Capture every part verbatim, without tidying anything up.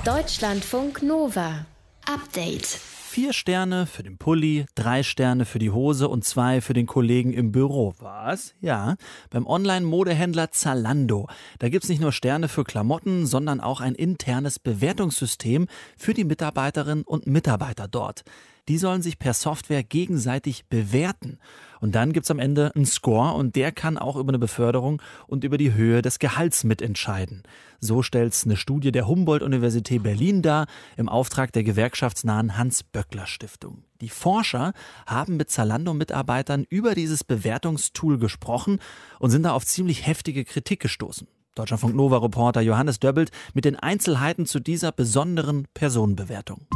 Deutschlandfunk Nova. Update. Vier Sterne für den Pulli, drei Sterne für die Hose und zwei für den Kollegen im Büro. Was? Ja, beim Online-Modehändler Zalando. Da gibt's nicht nur Sterne für Klamotten, sondern auch ein internes Bewertungssystem für die Mitarbeiterinnen und Mitarbeiter dort. Die sollen sich per Software gegenseitig bewerten. Und dann gibt's am Ende einen Score und der kann auch über eine Beförderung und über die Höhe des Gehalts mitentscheiden. So stellt's eine Studie der Humboldt-Universität Berlin dar, im Auftrag der gewerkschaftsnahen Hans-Böckler-Stiftung. Die Forscher haben mit Zalando-Mitarbeitern über dieses Bewertungstool gesprochen und sind da auf ziemlich heftige Kritik gestoßen. Deutschlandfunk Nova-Reporter Johannes Döbbelt mit den Einzelheiten zu dieser besonderen Personenbewertung.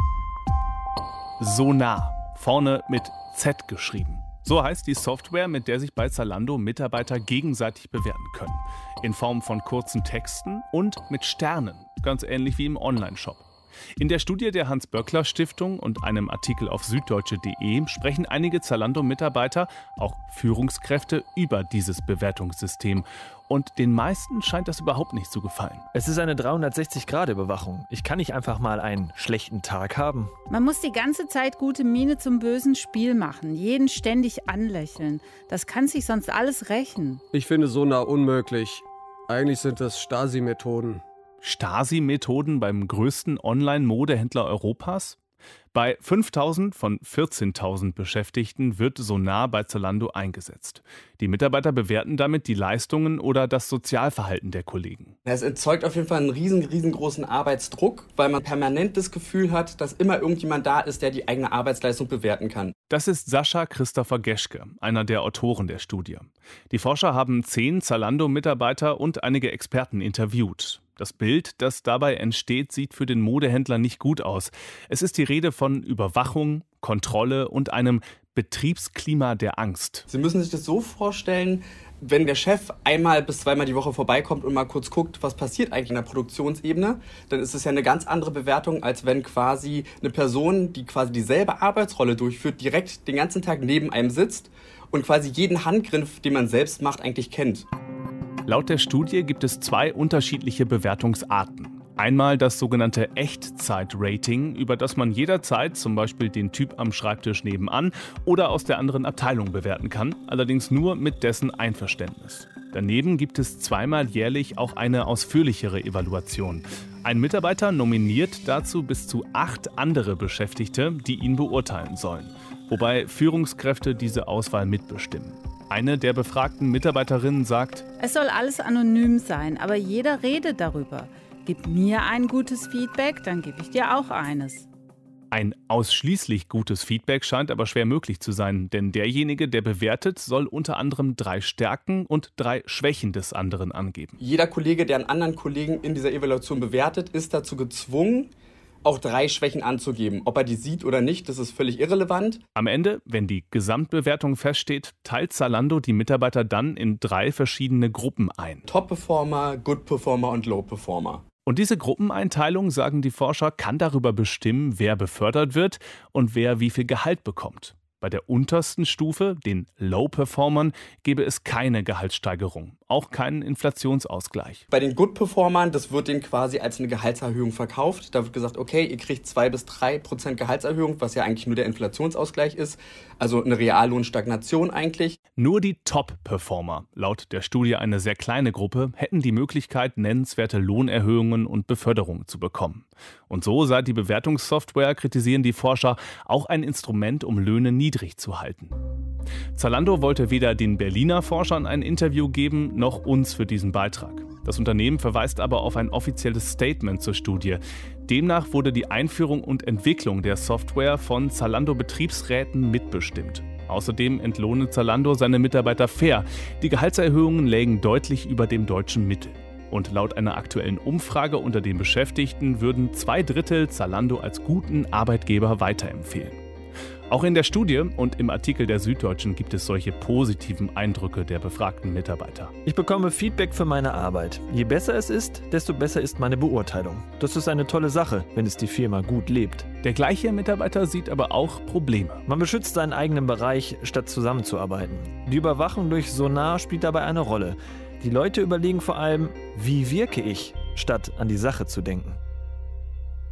Sonar, vorne mit Z geschrieben. So heißt die Software, mit der sich bei Zalando Mitarbeiter gegenseitig bewerten können. In Form von kurzen Texten und mit Sternen, ganz ähnlich wie im Onlineshop. In der Studie der Hans-Böckler-Stiftung und einem Artikel auf süddeutsche punkt de sprechen einige Zalando-Mitarbeiter, auch Führungskräfte, über dieses Bewertungssystem. Und den meisten scheint das überhaupt nicht zu gefallen. Es ist eine dreihundertsechzig Grad Überwachung. Ich kann nicht einfach mal einen schlechten Tag haben. Man muss die ganze Zeit gute Miene zum bösen Spiel machen, jeden ständig anlächeln. Das kann sich sonst alles rächen. Ich finde Sonar unmöglich. Eigentlich sind das Stasi-Methoden. Stasi-Methoden beim größten Online-Modehändler Europas? Bei fünftausend von vierzehntausend Beschäftigten wird Sonar bei Zalando eingesetzt. Die Mitarbeiter bewerten damit die Leistungen oder das Sozialverhalten der Kollegen. Es erzeugt auf jeden Fall einen riesen, riesengroßen Arbeitsdruck, weil man permanent das Gefühl hat, dass immer irgendjemand da ist, der die eigene Arbeitsleistung bewerten kann. Das ist Sascha Christopher Geschke, einer der Autoren der Studie. Die Forscher haben zehn Zalando-Mitarbeiter und einige Experten interviewt. Das Bild, das dabei entsteht, sieht für den Modehändler nicht gut aus. Es ist die Rede von Überwachung, Kontrolle und einem Betriebsklima der Angst. Sie müssen sich das so vorstellen, wenn der Chef einmal bis zweimal die Woche vorbeikommt und mal kurz guckt, was passiert eigentlich in der Produktionsebene, dann ist es ja eine ganz andere Bewertung, als wenn quasi eine Person, die quasi dieselbe Arbeitsrolle durchführt, direkt den ganzen Tag neben einem sitzt und quasi jeden Handgriff, den man selbst macht, eigentlich kennt. Laut der Studie gibt es zwei unterschiedliche Bewertungsarten. Einmal das sogenannte Echtzeit-Rating, über das man jederzeit zum Beispiel den Typ am Schreibtisch nebenan oder aus der anderen Abteilung bewerten kann, allerdings nur mit dessen Einverständnis. Daneben gibt es zweimal jährlich auch eine ausführlichere Evaluation. Ein Mitarbeiter nominiert dazu bis zu acht andere Beschäftigte, die ihn beurteilen sollen, wobei Führungskräfte diese Auswahl mitbestimmen. Eine der befragten Mitarbeiterinnen sagt: Es soll alles anonym sein, aber jeder redet darüber. Gib mir ein gutes Feedback, dann gebe ich dir auch eines. Ein ausschließlich gutes Feedback scheint aber schwer möglich zu sein, denn derjenige, der bewertet, soll unter anderem drei Stärken und drei Schwächen des anderen angeben. Jeder Kollege, der einen anderen Kollegen in dieser Evaluation bewertet, ist dazu gezwungen, auch drei Schwächen anzugeben. Ob er die sieht oder nicht, das ist völlig irrelevant. Am Ende, wenn die Gesamtbewertung feststeht, teilt Zalando die Mitarbeiter dann in drei verschiedene Gruppen ein. Top-Performer, Good-Performer und Low-Performer. Und diese Gruppeneinteilung, sagen die Forscher, kann darüber bestimmen, wer befördert wird und wer wie viel Gehalt bekommt. Bei der untersten Stufe, den Low-Performern, gäbe es keine Gehaltssteigerung, auch keinen Inflationsausgleich. Bei den Good-Performern, das wird denen quasi als eine Gehaltserhöhung verkauft. Da wird gesagt, okay, ihr kriegt zwei bis drei Prozent Gehaltserhöhung, was ja eigentlich nur der Inflationsausgleich ist. Also eine Reallohnstagnation eigentlich. Nur die Top-Performer, laut der Studie eine sehr kleine Gruppe, hätten die Möglichkeit, nennenswerte Lohnerhöhungen und Beförderungen zu bekommen. Und so sei die Bewertungssoftware, kritisieren die Forscher, auch ein Instrument, um Löhne niedrig zu halten. Zalando wollte weder den Berliner Forschern ein Interview geben, noch uns für diesen Beitrag. Das Unternehmen verweist aber auf ein offizielles Statement zur Studie. Demnach wurde die Einführung und Entwicklung der Software von Zalando-Betriebsräten mitbestimmt. Außerdem entlohne Zalando seine Mitarbeiter fair. Die Gehaltserhöhungen lägen deutlich über dem deutschen Mittel. Und laut einer aktuellen Umfrage unter den Beschäftigten würden zwei Drittel Zalando als guten Arbeitgeber weiterempfehlen. Auch in der Studie und im Artikel der Süddeutschen gibt es solche positiven Eindrücke der befragten Mitarbeiter. Ich bekomme Feedback für meine Arbeit. Je besser es ist, desto besser ist meine Beurteilung. Das ist eine tolle Sache, wenn es die Firma gut lebt. Der gleiche Mitarbeiter sieht aber auch Probleme. Man beschützt seinen eigenen Bereich, statt zusammenzuarbeiten. Die Überwachung durch Sonar spielt dabei eine Rolle. Die Leute überlegen vor allem, wie wirke ich, statt an die Sache zu denken.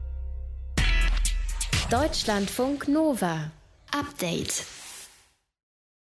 Deutschlandfunk Nova. Update.